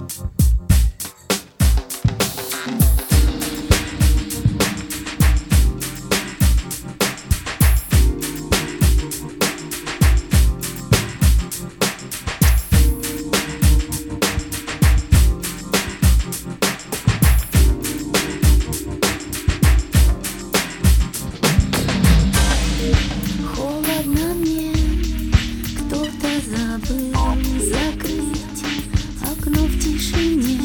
Холодно мне, кто-то забыл закрыть окно в тишине.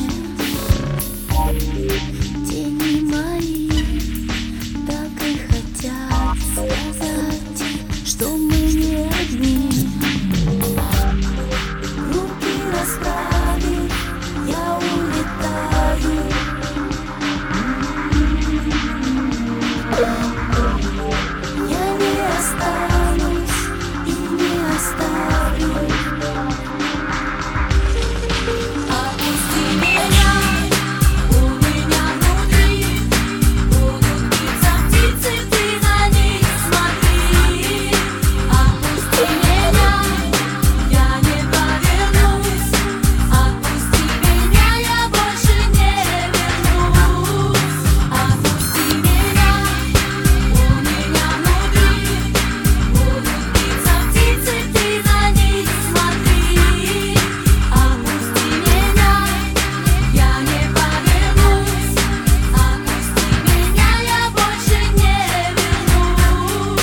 Тени мои так и хотят сказать, что мы не одни. Руки расправив, я улетаю. Я не останусь и не оставлю. Отпусти меня, у меня внутри будут биться птицы, ты на них смотри. Отпусти меня, я не повернусь. Отпусти меня, я больше не вернусь. Отпусти меня, у меня внутри будут биться птицы, ты на них смотри. Отпусти меня, я не повернусь. Отпусти меня, я больше не вернусь.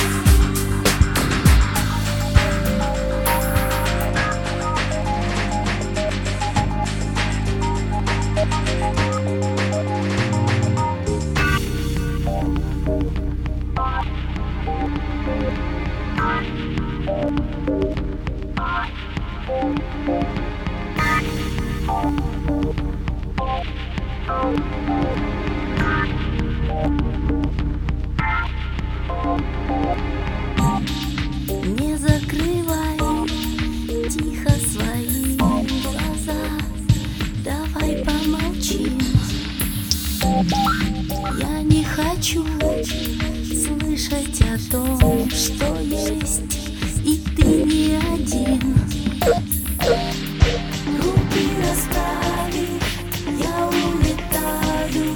Не закрывай тихо свои глаза, давай помолчим. Я не хочу слышать о том, что есть, и ты не один. Руки расправив, я улетаю.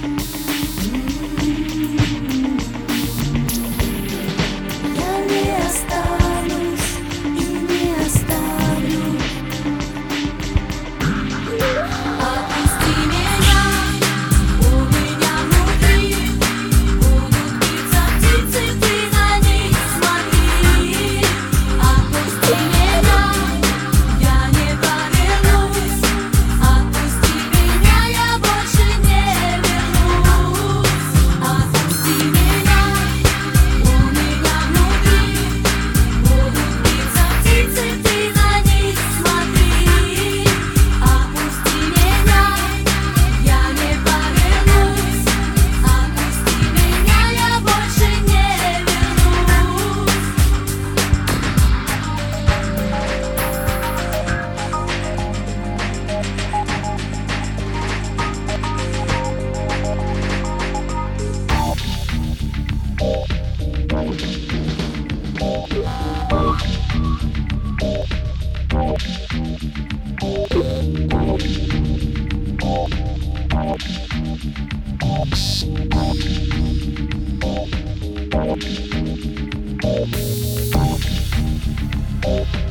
Я не останусь и не оставлю. Отпусти меня, у меня внутри будут биться птицы, ты на них смотри. Отпусти меня, я не повернусь. Отпусти меня, я больше не вернусь. Отпусти меня, у меня внутри будут биться птицы, ты на них смотри. Отпусти меня, я не повернусь. Отпусти меня, я больше не вернусь. Thank you.